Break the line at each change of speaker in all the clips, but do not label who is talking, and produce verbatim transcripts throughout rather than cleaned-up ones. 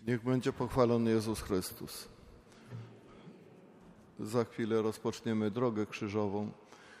Niech będzie pochwalony Jezus Chrystus. Za chwilę rozpoczniemy drogę krzyżową.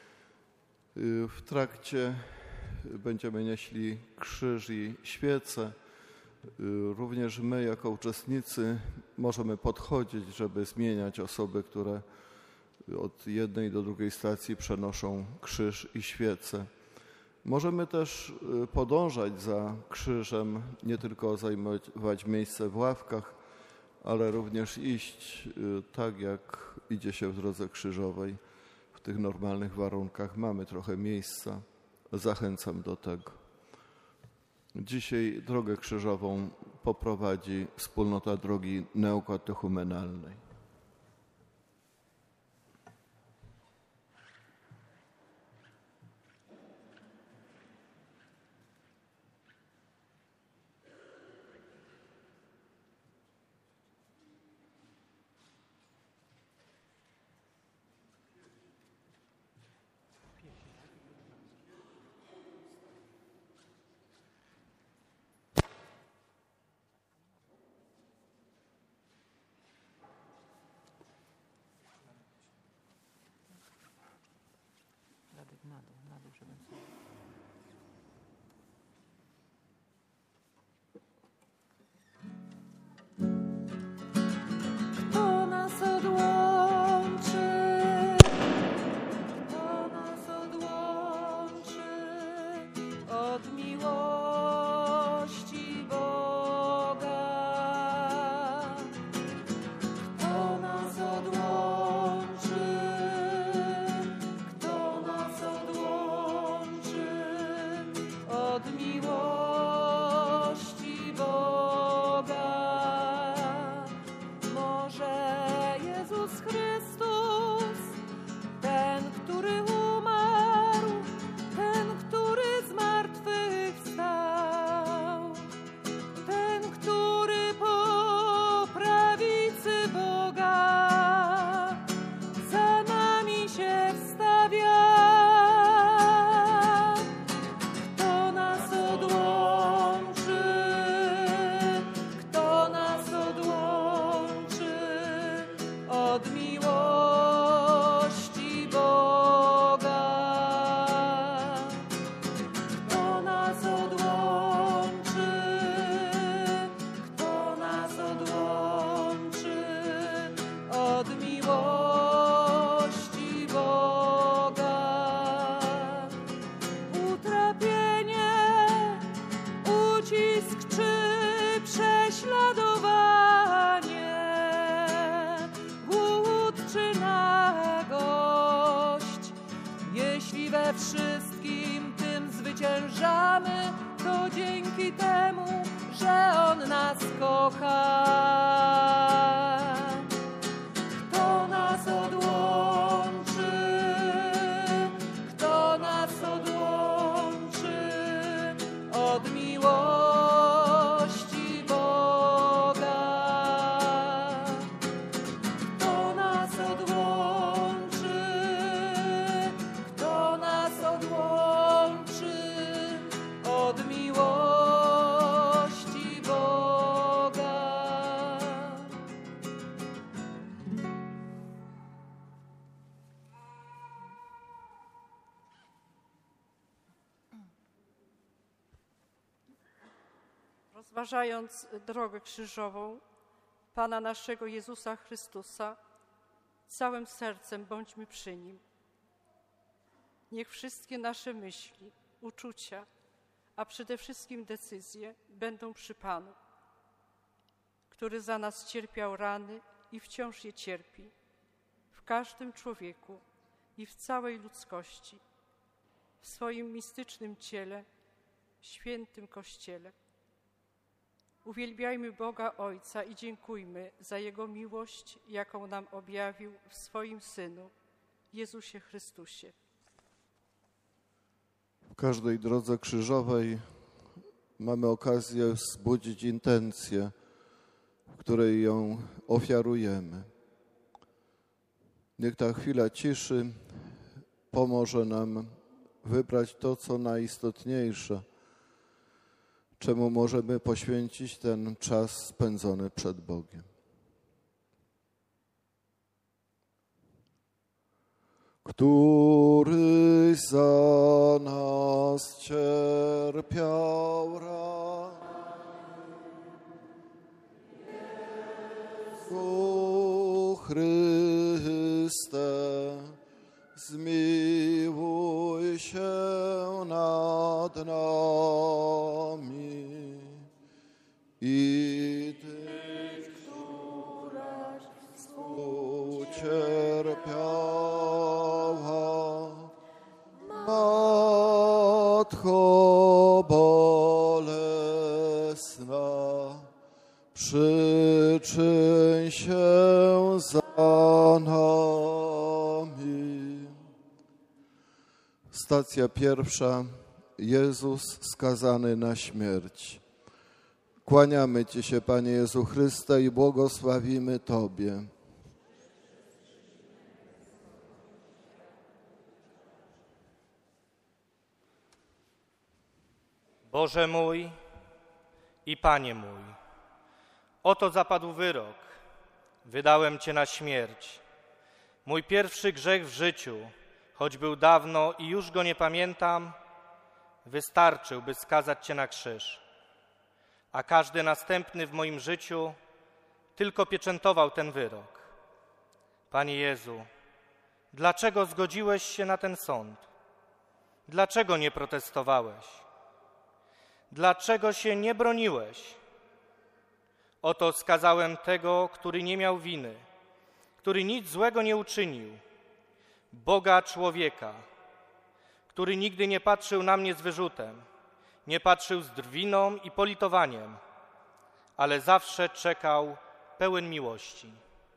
W trakcie będziemy nieśli krzyż i świece. Również my jako uczestnicy możemy podchodzić, żeby zmieniać osoby, które od jednej do drugiej stacji przenoszą krzyż i świece. Możemy też podążać za krzyżem, nie tylko zajmować miejsce w ławkach, ale również iść tak, jak idzie się w drodze krzyżowej. W tych normalnych warunkach mamy trochę miejsca. Zachęcam do tego. Dzisiaj drogę krzyżową poprowadzi wspólnota drogi neokatechumenalnej.
Na dół, na dół, żeby... Kto nas odłączy? Kto nas odłączy od miłości Boga? Kto nas odłączy? Kto nas odłączy od miłości Boga? Może Jezus Chrystus, ten, który umarł, ten, który z martwych wstał, ten, który po prawicy Boga za nami się wstawia. Kto nas odłączy? Kto nas odłączy od miłości Boga? Kto nas odłączy? Kto nas odłączy od miłości Boga? Utrapienie, ucisk czy prześladowanie, głód czy nagość, jeśli we wszystkim tym zwyciężamy, to dzięki temu, że On nas kocha. Kto nas odłączy? Kto nas odłączy od miłości Boga? Kto nas odłączy? Kto nas odłączy od miłości Boga?
Rozważając drogę krzyżową Pana naszego Jezusa Chrystusa, całym sercem bądźmy przy Nim. Niech wszystkie nasze myśli, uczucia, a przede wszystkim decyzje będą przy Panu, który za nas cierpiał rany i wciąż je cierpi, w każdym człowieku i w całej ludzkości, w swoim mistycznym ciele, świętym Kościele. Uwielbiajmy Boga Ojca i dziękujmy za Jego miłość, jaką nam objawił w swoim Synu, Jezusie Chrystusie.
W każdej drodze krzyżowej mamy okazję wzbudzić intencję, w której ją ofiarujemy. Niech ta chwila ciszy pomoże nam wybrać to, co najistotniejsze, czemu możemy poświęcić ten czas spędzony przed Bogiem. Któryś za nas cierpiał rany, Jezu Chryste, zmiłuj się nad nami. I Ty, któraś współcierpiała, Matko bolesna, przyczyń się za nami. Stacja pierwsza. Jezus skazany na śmierć. Kłaniamy Ci się, Panie Jezu Chryste, i błogosławimy Tobie.
Boże mój i Panie mój, oto zapadł wyrok. Wydałem Cię na śmierć. Mój pierwszy grzech w życiu, choć był dawno i już go nie pamiętam, wystarczył, by skazać Cię na krzyż. A każdy następny w moim życiu tylko pieczętował ten wyrok. Panie Jezu, dlaczego zgodziłeś się na ten sąd? Dlaczego nie protestowałeś? Dlaczego się nie broniłeś? Oto skazałem tego, który nie miał winy, który nic złego nie uczynił, Boga człowieka, który nigdy nie patrzył na mnie z wyrzutem, nie patrzył z drwiną i politowaniem, ale zawsze czekał pełen miłości.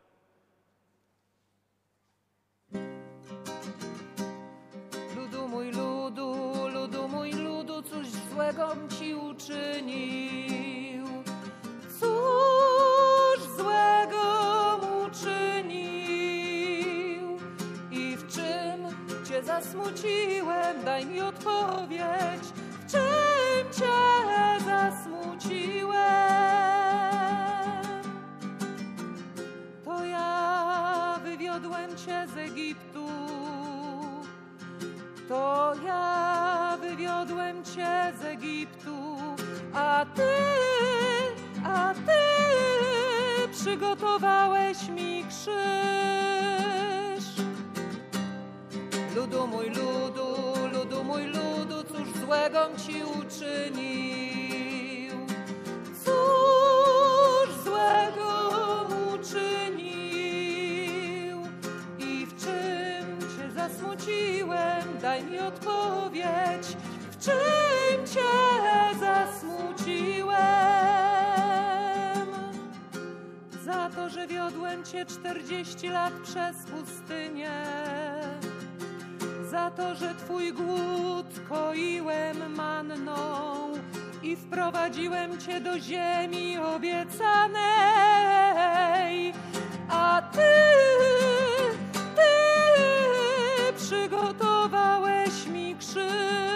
Ludu mój, ludu, ludu mój, ludu, cóż złego Ci uczynił? Cóż złego mu czynił? I w czym Cię zasmuciłem? Daj mi odpowiedź. W czym Cię zasmuciłem? To ja wywiodłem Cię z Egiptu. To ja wywiodłem Cię z Egiptu, a Ty, a Ty przygotowałeś mi krzyż. Ludu mój, ludu, ludu mój, ludu, cóż złego Ci uczynił? Cóż złego mu czynił? I w czym Cię zasmuciłem? Daj mi odpowiedź. W czym Cię zasmuciłem? Za to, że wiodłem Cię czterdzieści lat przez pustynię. Za to, że Twój głód koiłem manną i wprowadziłem Cię do ziemi obiecanej. A Ty, Ty przygotowałeś mi krzyż.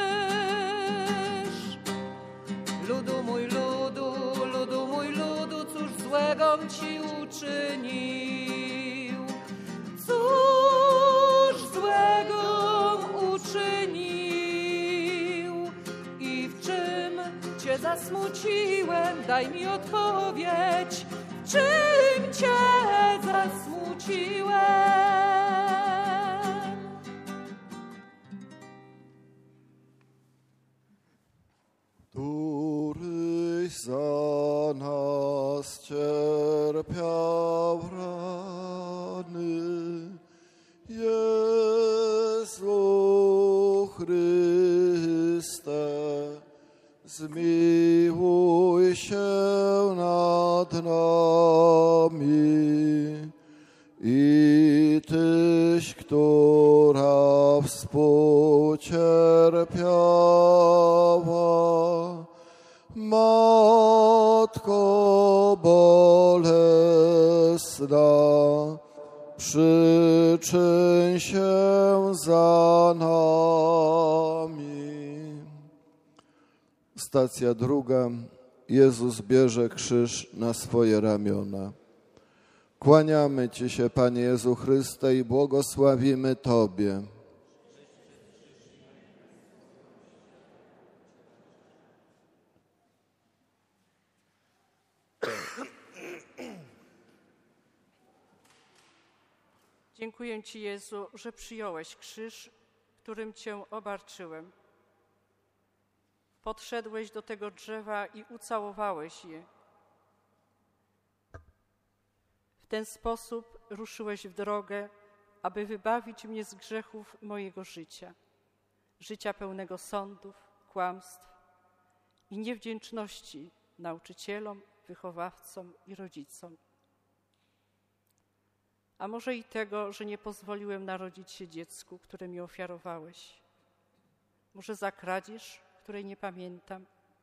Ludu mój, ludu, ludu mój, ludu, cóż złego Ci uczynił? Cóż złego uczynił? I w czym Cię zasmuciłem? Daj mi odpowiedź. W czym Cię zasmuciłem?
Któryś za nas cierpiał rany, Jezu Chryste, zmiłuj się nad nami. I Tyś, która współcierpiała, Matko bolesna, przyczyń się za nami. Stacja druga. Jezus bierze krzyż na swoje ramiona. Kłaniamy Ci się, Panie Jezu Chryste, i błogosławimy Tobie.
Dziękuję Ci, Jezu, że przyjąłeś krzyż, którym Cię obarczyłem. Podszedłeś do tego drzewa i ucałowałeś je. W ten sposób ruszyłeś w drogę, aby wybawić mnie z grzechów mojego życia, życia pełnego sądów, kłamstw i niewdzięczności nauczycielom, wychowawcom i rodzicom. A może i tego, że nie pozwoliłem narodzić się dziecku, które mi ofiarowałeś. Może za kradzież, której nie pamiętam.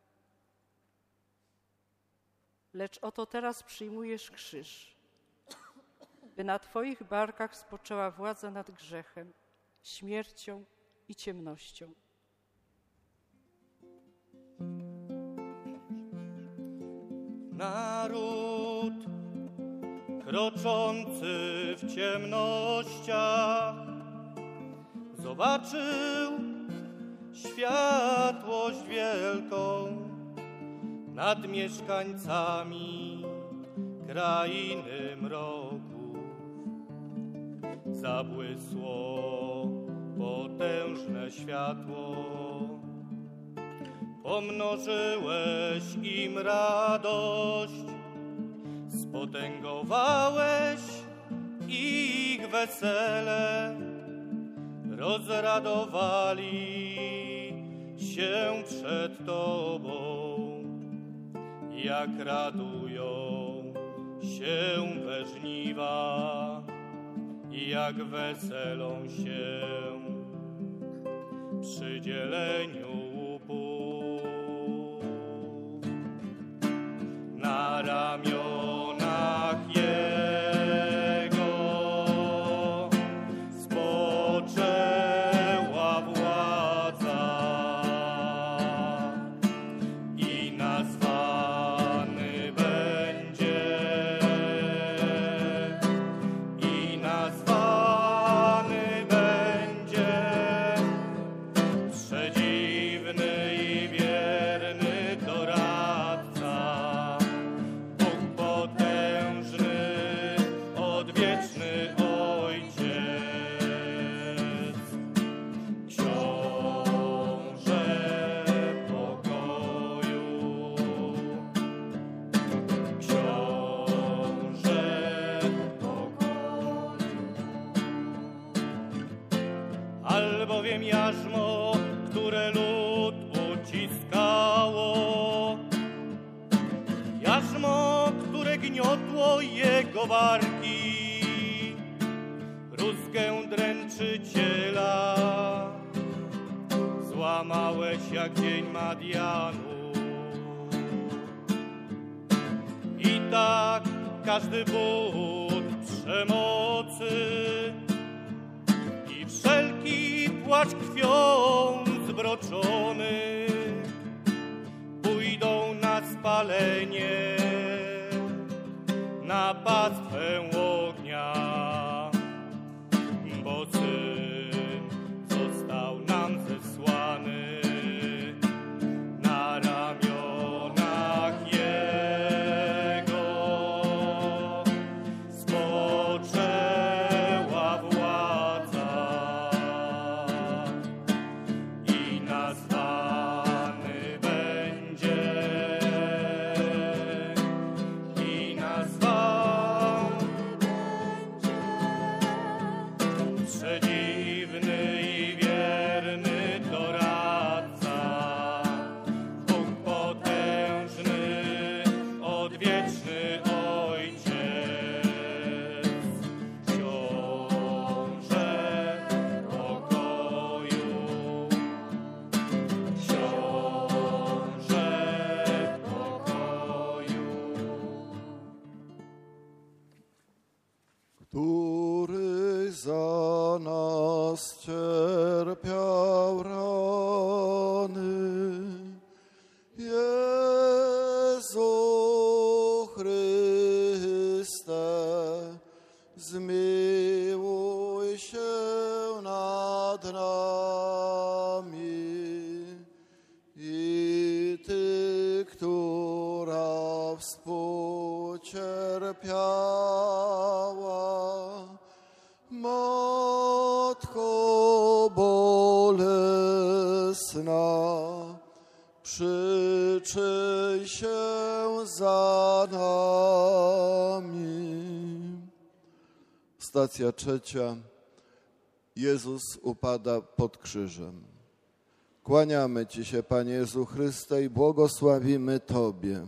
Lecz oto teraz przyjmujesz krzyż, by na Twoich barkach spoczęła władza nad grzechem, śmiercią i ciemnością.
Naród kroczący w ciemnościach zobaczył światłość wielką nad mieszkańcami krainy mroku. Zabłysło potężne światło, pomnożyłeś im radość, spotęgowałeś ich wesele, rozradowali się przed Tobą, jak radują się we żniwa, jak weselą się przy dzieleniu łupu. Na ramionach Jego spoczęła władza i nazwany będzie, i nazwany będzie przedziwny i wierny doradca, Bóg potężny, odwieczny Ojciec, Książę pokoju, Książę pokoju. Albowiem jarzmo, które lud uciskało, jarzmo, które gniotło jego barki, rózgę dręczyciela złamałeś jak dzień Madianu. I tak każdy but przemocy i wszelki płacz krwią zbroczony pójdą na spalenie, na pastwę ognia, bo Syn został nam zesłany. Na ramionach Jego spoczęła władza i nazwany będzie, i nazwany przedziwny i wierny doradca, Bóg potężny, odwieczny Ojciec, Książę pokoju, Książę pokoju.
Który za nas cierpiał rany nad nami i Ty, która współcierpiała, Matko bolesna, przyczyń się za nami. Stacja trzecia. Jezus upada pod krzyżem. Kłaniamy Ci się, Panie Jezu Chryste, i błogosławimy Tobie.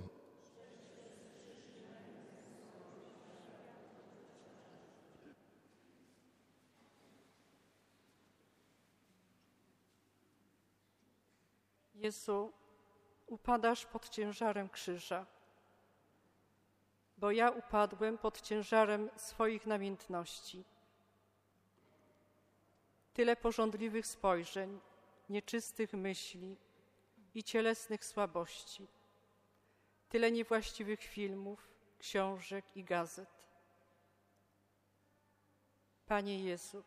Jezu, upadasz pod ciężarem krzyża, bo ja upadłem pod ciężarem swoich namiętności. Tyle pożądliwych spojrzeń, nieczystych myśli i cielesnych słabości. Tyle niewłaściwych filmów, książek i gazet. Panie Jezu,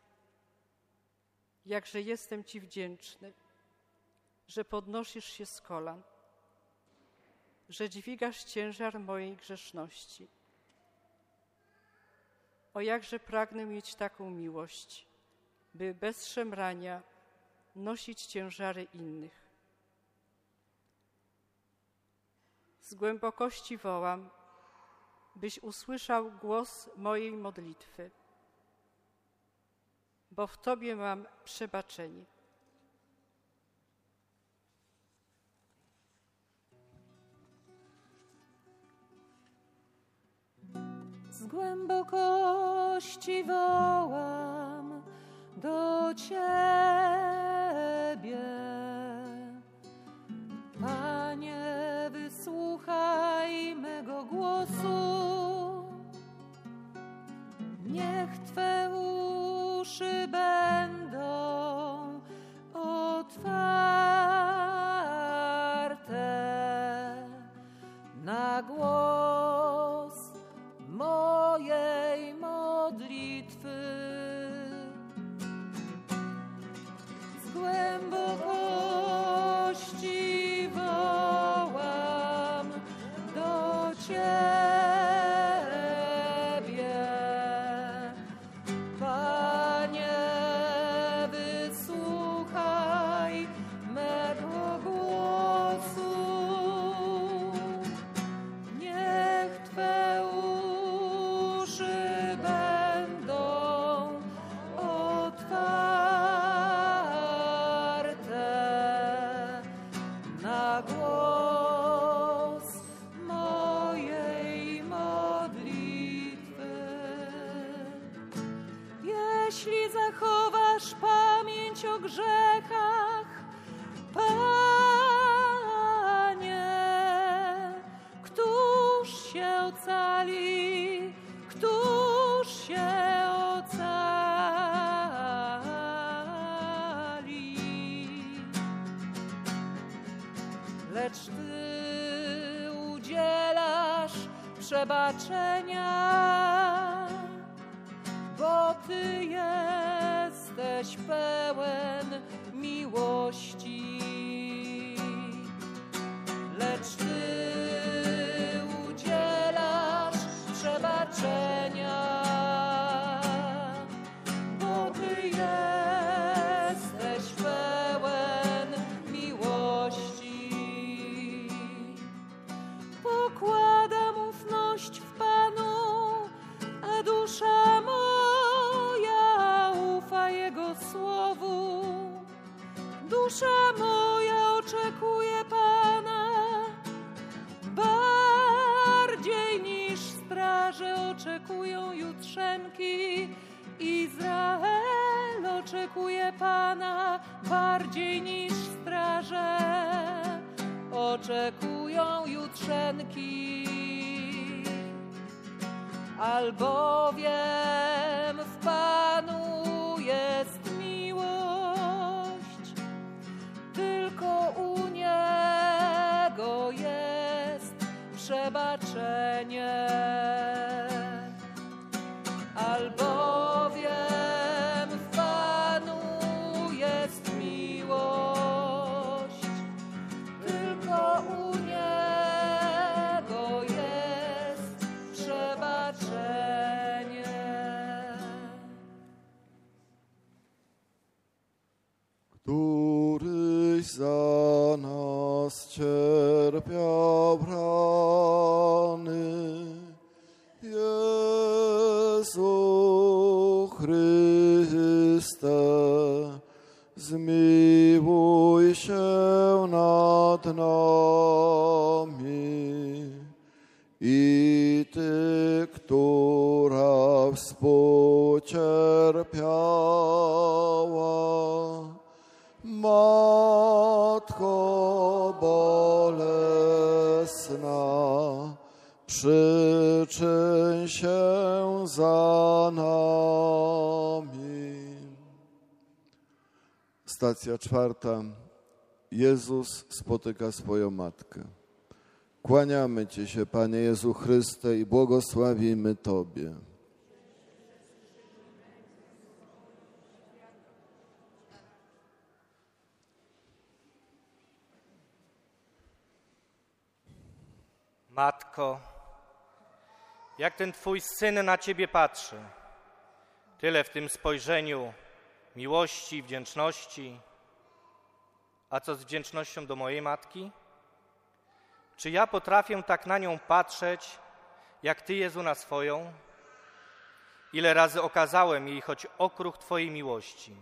jakże jestem Ci wdzięczny, że podnosisz się z kolan, że dźwigasz ciężar mojej grzeszności. O jakże pragnę mieć taką miłość, by bez szemrania nosić ciężary innych. Z głębokości wołam, byś usłyszał głos mojej modlitwy, bo w Tobie mam przebaczenie.
Z głębokości wołam do Ciebie. Panie, wysłuchaj mego głosu. Niech Twe uszy będą otwarte na głos mojej modlitwy. Z głębokości wołam do Ciebie. Panie, wysłuchaj mego głosu. Niech Twe uszy będą otwarte na głos mojej modlitwy. Jeśli zachowasz pamięć o grzechach, Panie, któż się ocali? Któż się ocali? Lecz Ty udzielasz przebaczenia, bo Ty jesteś pełen miłości. Lecz Ty udzielasz przebaczenia, bo Ty jesteś pełen miłości. Pokładam ufność w Panu, a dusza moja ufa Jego słowu. Dusza moja oczekuje Pana, bardziej niż straże oczekują jutrzenki. Izrael oczekuje Pana, bardziej niż straże oczekują jutrzenki. Albowiem w Panu jest miłość, tylko u Niego jest przebaczenie. Albowiem w Panu jest
Jezu Chryste, zmiłuj się nad nami. I Ty, która współcierpiała, Matko bolesna, przyczyń się za nami. Stacja czwarta. Jezus spotyka swoją matkę. Kłaniamy Ci się, Panie Jezu Chryste, i błogosławimy Tobie.
Matko, jak ten Twój Syn na Ciebie patrzy, tyle w tym spojrzeniu miłości i wdzięczności. A co z wdzięcznością do mojej matki? Czy ja potrafię tak na nią patrzeć, jak Ty, Jezu, na swoją? Ile razy okazałem jej choć okruch Twojej miłości?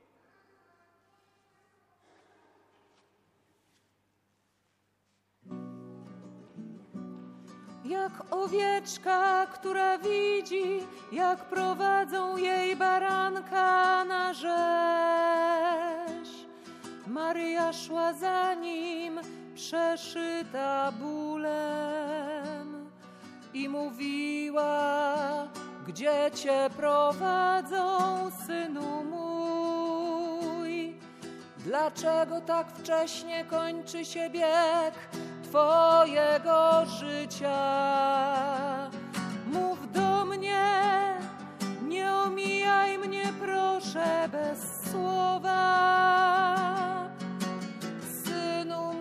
Jak owieczka, która widzi, jak prowadzą jej baranka na rzeź. Maryja szła za nim, przeszyta bólem, i mówiła: gdzie Cię prowadzą, Synu mój? Dlaczego tak wcześnie kończy się bieg Twojego życia? Mów do mnie, nie omijaj mnie, proszę, bez słowa. Synu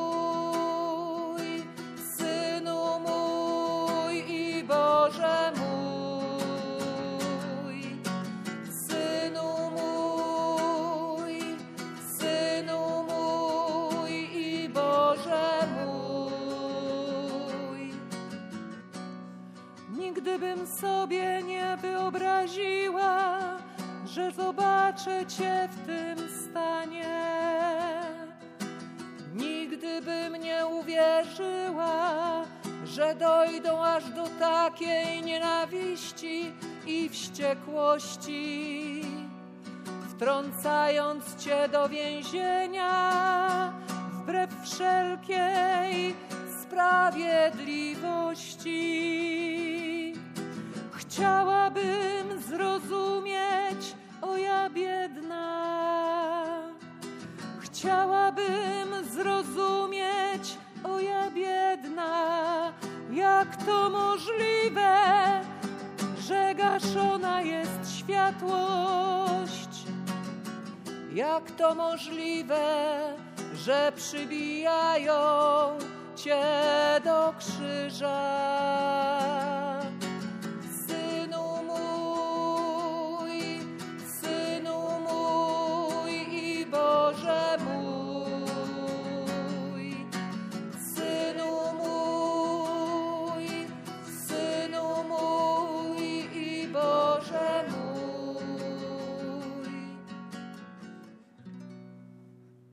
mój, Synu mój i Boże mój. Synu mój, Synu mój i Boże mój. Nigdy bym sobie nie wyobraziła, że zobaczę Cię w tym stanie. Nigdy bym nie uwierzyła, że dojdą aż do takiej nienawiści i wściekłości, wtrącając Cię do więzienia wbrew wszelkiej sprawiedliwości. Chciałabym zrozumieć, o ja biedna. Chciałabym zrozumieć, o ja biedna, jak to możliwe, że gaszona jest światłość. Jak to możliwe, że przybijają Cię do krzyża.